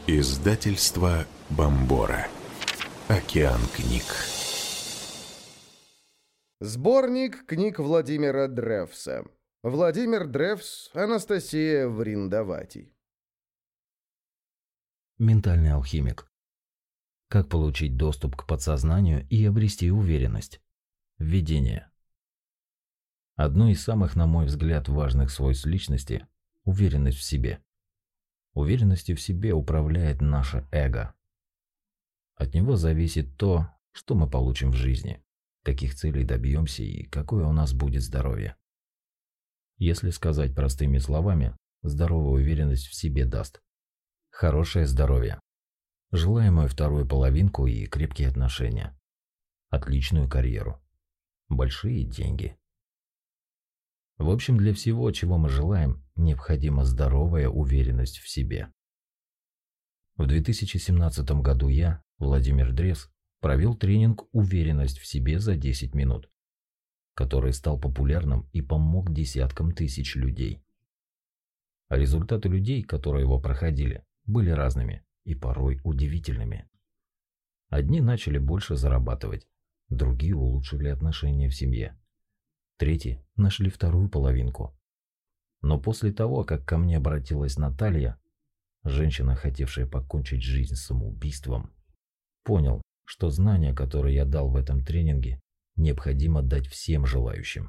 Издательство Бомбора. Океан книг. Сборник книг Владимира Древса. Владимир Древс, Анастасия Вриндавати. Ментальный алхимик. Как получить доступ к подсознанию и обрести уверенность? Введение. Одно из самых, на мой взгляд, важных свойств личности – уверенность в себе. Уверенностью в себе управляет наше эго. От него зависит то, что мы получим в жизни, каких целей добьемся и какое у нас будет здоровье. Если сказать простыми словами, здоровая уверенность в себе даст хорошее здоровье, желаемую вторую половинку и крепкие отношения, отличную карьеру, большие деньги. В общем, для всего, чего мы желаем, необходима здоровая уверенность в себе. В 2017 году я, Владимир Древс, провел тренинг «Уверенность в себе за 10 минут», который стал популярным и помог десяткам тысяч людей. А результаты людей, которые его проходили, были разными и порой удивительными. Одни начали больше зарабатывать, другие улучшили отношения в семье, третьи нашли вторую половинку. Но после того, как ко мне обратилась Наталья, женщина, хотевшая покончить жизнь самоубийством, понял, что знания, которые я дал в этом тренинге, необходимо дать всем желающим.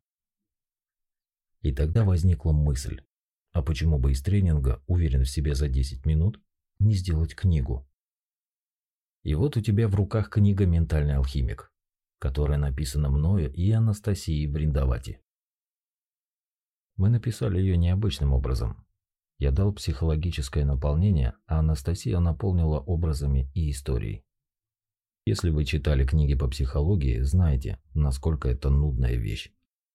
И тогда возникла мысль, а почему бы из тренинга «Уверен в себе за 10 минут» не сделать книгу? И вот у тебя в руках книга «Ментальный алхимик», которая написана мною и Анастасией Вриндавати. Мы написали ее необычным образом. Я дал психологическое наполнение, а Анастасия наполнила образами и историей. Если вы читали книги по психологии, знаете, насколько это нудная вещь.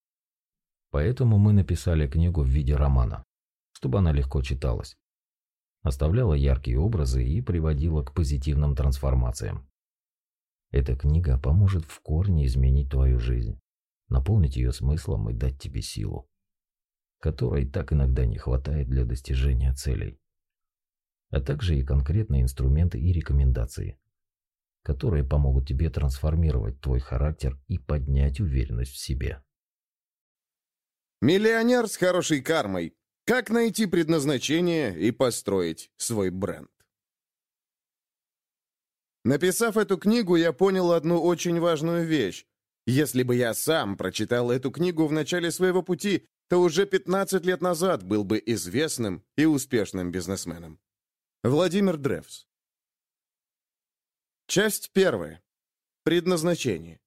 Поэтому мы написали книгу в виде романа, чтобы она легко читалась, оставляла яркие образы и приводила к позитивным трансформациям. Эта книга поможет в корне изменить твою жизнь, наполнить ее смыслом и дать тебе силу, которой так иногда не хватает для достижения целей, а также и конкретные инструменты и рекомендации, которые помогут тебе трансформировать твой характер и поднять уверенность в себе. Миллионер с хорошей кармой. Как найти предназначение и построить свой бренд? Написав эту книгу, я понял одну очень важную вещь. Если бы я сам прочитал эту книгу в начале своего пути, то уже 15 лет назад был бы известным и успешным бизнесменом. Владимир Древс. Часть 1. Предназначение.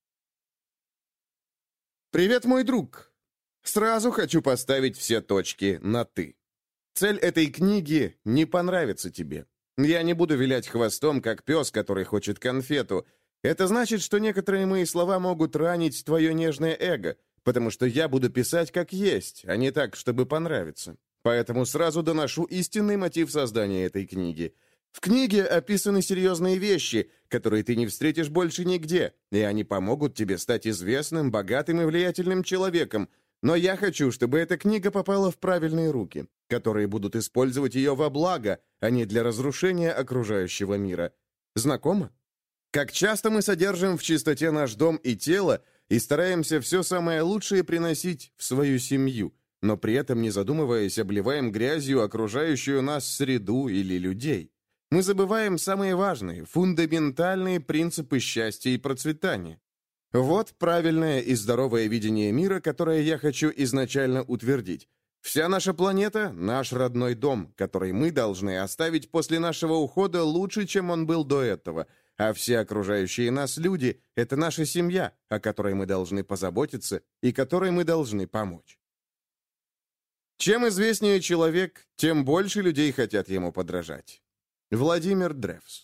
Привет, мой друг. Сразу хочу поставить все точки на «ты». Цель этой книги — не понравится тебе. Я не буду вилять хвостом, как пес, который хочет конфету. Это значит, что некоторые мои слова могут ранить твое нежное эго, потому что я буду писать как есть, а не так, чтобы понравиться. Поэтому сразу доношу истинный мотив создания этой книги. В книге описаны серьезные вещи, которые ты не встретишь больше нигде, и они помогут тебе стать известным, богатым и влиятельным человеком. Но я хочу, чтобы эта книга попала в правильные руки, которые будут использовать ее во благо, а не для разрушения окружающего мира. Знакомо? Как часто мы содержим в чистоте наш дом и тело и стараемся все самое лучшее приносить в свою семью, но при этом, не задумываясь, обливаем грязью окружающую нас среду или людей. Мы забываем самые важные, фундаментальные принципы счастья и процветания. Вот правильное и здоровое видение мира, которое я хочу изначально утвердить. Вся наша планета — наш родной дом, который мы должны оставить после нашего ухода лучше, чем он был до этого, а все окружающие нас люди — это наша семья, о которой мы должны позаботиться и которой мы должны помочь. Чем известнее человек, тем больше людей хотят ему подражать. Владимир Древс.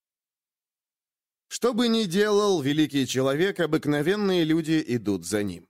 Что бы ни делал великий человек, обыкновенные люди идут за ним.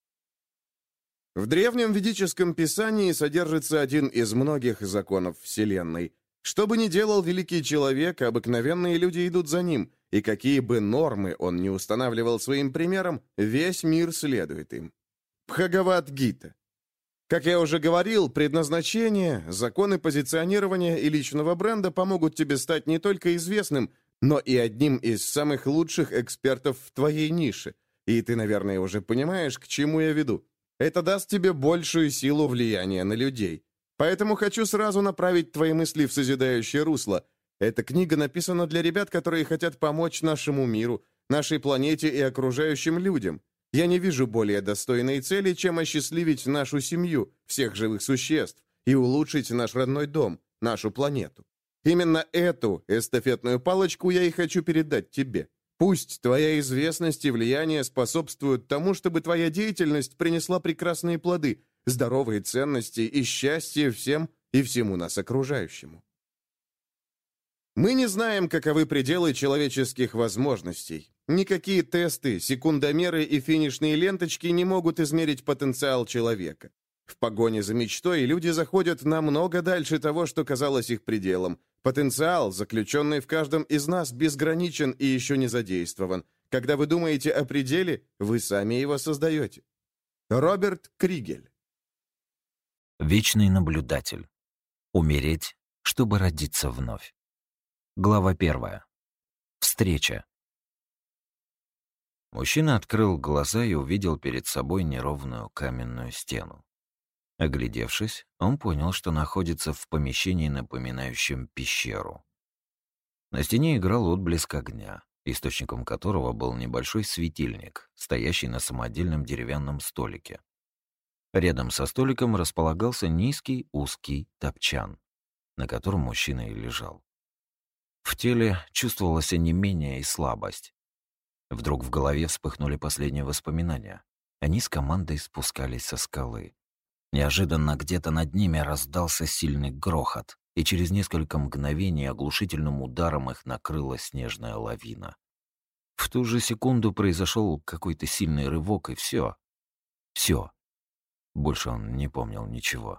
В древнем ведическом писании содержится один из многих законов Вселенной. Что бы ни делал великий человек, обыкновенные люди идут за ним, и какие бы нормы он ни устанавливал своим примером, весь мир следует им. Бхагавад-гита. Как я уже говорил, предназначение, законы позиционирования и личного бренда помогут тебе стать не только известным, но и одним из самых лучших экспертов в твоей нише. И ты, наверное, уже понимаешь, к чему я веду. Это даст тебе большую силу влияния на людей. Поэтому хочу сразу направить твои мысли в созидающее русло. Эта книга написана для ребят, которые хотят помочь нашему миру, нашей планете и окружающим людям. Я не вижу более достойной цели, чем осчастливить нашу семью, всех живых существ, и улучшить наш родной дом, нашу планету. Именно эту эстафетную палочку я и хочу передать тебе. Пусть твоя известность и влияние способствуют тому, чтобы твоя деятельность принесла прекрасные плоды, здоровые ценности и счастье всем и всему нас окружающему. Мы не знаем, каковы пределы человеческих возможностей. Никакие тесты, секундомеры и финишные ленточки не могут измерить потенциал человека. В погоне за мечтой люди заходят намного дальше того, что казалось их пределом. Потенциал, заключенный в каждом из нас, безграничен и еще не задействован. Когда вы думаете о пределе, вы сами его создаете. Роберт Кригель. Вечный наблюдатель. Умереть, чтобы родиться вновь. Глава 1. Встреча. Мужчина открыл глаза и увидел перед собой неровную каменную стену. Оглядевшись, он понял, что находится в помещении, напоминающем пещеру. На стене играл отблеск огня, источником которого был небольшой светильник, стоящий на самодельном деревянном столике. Рядом со столиком располагался низкий узкий топчан, на котором мужчина и лежал. В теле чувствовалось онемение и слабость. Вдруг в голове вспыхнули последние воспоминания. Они с командой спускались со скалы. Неожиданно где-то над ними раздался сильный грохот, и через несколько мгновений оглушительным ударом их накрыла снежная лавина. В ту же секунду произошел какой-то сильный рывок, и все. Все. Больше он не помнил ничего.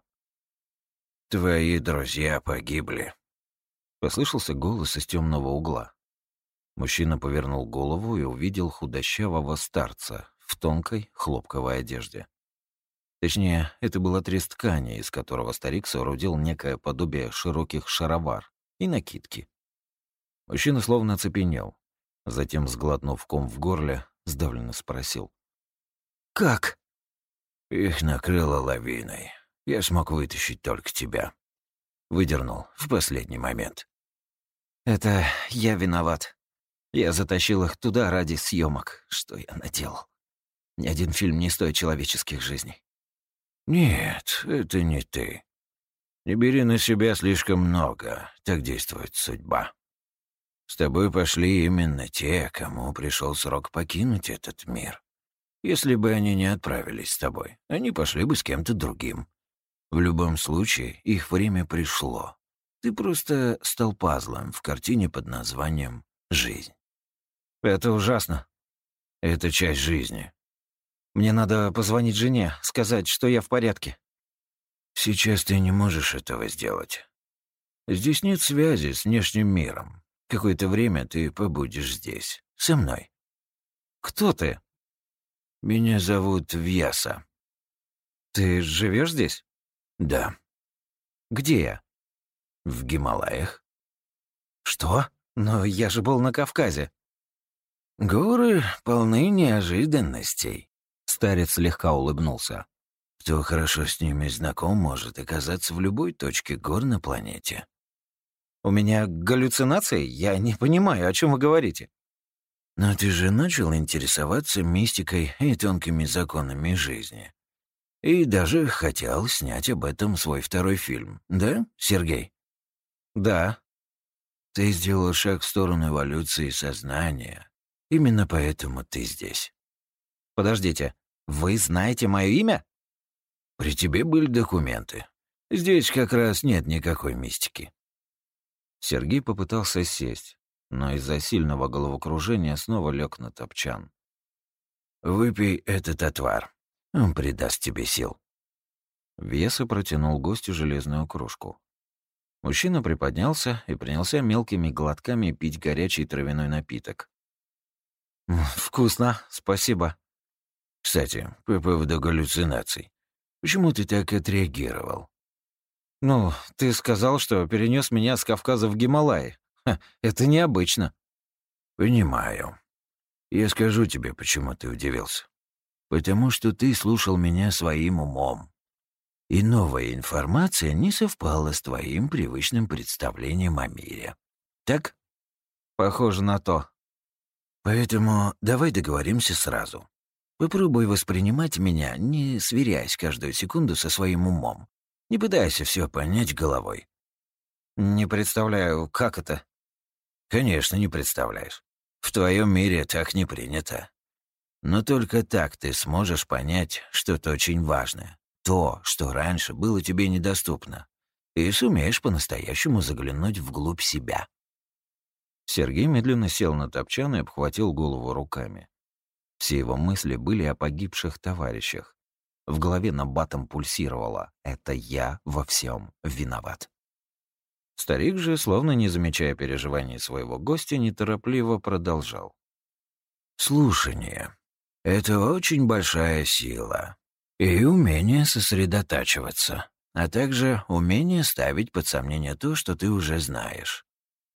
«Твои друзья погибли», — послышался голос из темного угла. Мужчина повернул голову и увидел худощавого старца в тонкой хлопковой одежде. Точнее, это был отрез ткани, из которого старик соорудил некое подобие широких шаровар и накидки. Мужчина словно оцепенел. Затем, сглотнув ком в горле, сдавленно спросил: «Как?» «Их накрыло лавиной. Я смог вытащить только тебя. Выдернул в последний момент». «Это я виноват. Я затащил их туда ради съемок. Что я наделал? Ни один фильм не стоит человеческих жизней». «Нет, это не ты. Не бери на себя слишком много, так действует судьба. С тобой пошли именно те, кому пришел срок покинуть этот мир. Если бы они не отправились с тобой, они пошли бы с кем-то другим. В любом случае, их время пришло. Ты просто стал пазлом в картине под названием «Жизнь». Это ужасно. Это часть жизни. Мне надо позвонить жене, сказать, что я в порядке». Сейчас ты не можешь этого сделать. Здесь нет связи с внешним миром. Какое-то время ты побудешь здесь, со мной. «Кто ты?» Меня зовут Вьяса. «Ты живешь здесь?» Да. «Где я?» В Гималаях. «Что? Но я же был на Кавказе». Горы полны неожиданностей. Старец слегка улыбнулся. Кто хорошо с ними знаком, может оказаться в любой точке гор на планете. «У меня галлюцинации? Я не понимаю, о чем вы говорите». Но ты же начал интересоваться мистикой и тонкими законами жизни. И даже хотел снять об этом свой второй фильм, да, Сергей? «Да». Ты сделал шаг в сторону эволюции сознания. Именно поэтому ты здесь. «Подождите, вы знаете мое имя?» При тебе были документы. Здесь как раз нет никакой мистики. Сергей попытался сесть, но из-за сильного головокружения снова лег на топчан. «Выпей этот отвар. Он придаст тебе сил». Веса протянул гостю железную кружку. Мужчина приподнялся и принялся мелкими глотками пить горячий травяной напиток. «Вкусно, спасибо». Кстати, по поводу галлюцинаций. Почему ты так отреагировал? Ну, ты сказал, что перенес меня с Кавказа в Гималаи. Ха, это необычно. Понимаю. Я скажу тебе, почему ты удивился. Потому что ты слушал меня своим умом. И новая информация не совпала с твоим привычным представлением о мире. Так? Похоже на то. Поэтому давай договоримся сразу. Попробуй воспринимать меня, не сверяясь каждую секунду со своим умом. Не пытайся все понять головой. Не представляю, как это. Конечно, не представляешь. В твоем мире так не принято. Но только так ты сможешь понять что-то очень важное. То, что раньше было тебе недоступно. И сумеешь по-настоящему заглянуть вглубь себя. Сергей медленно сел на топчан и обхватил голову руками. Все его мысли были о погибших товарищах. В голове набатом пульсировало: «Это я во всем виноват». Старик же, словно не замечая переживаний своего гостя, неторопливо продолжал. Слушание — это очень большая сила. И умение сосредотачиваться, а также умение ставить под сомнение то, что ты уже знаешь.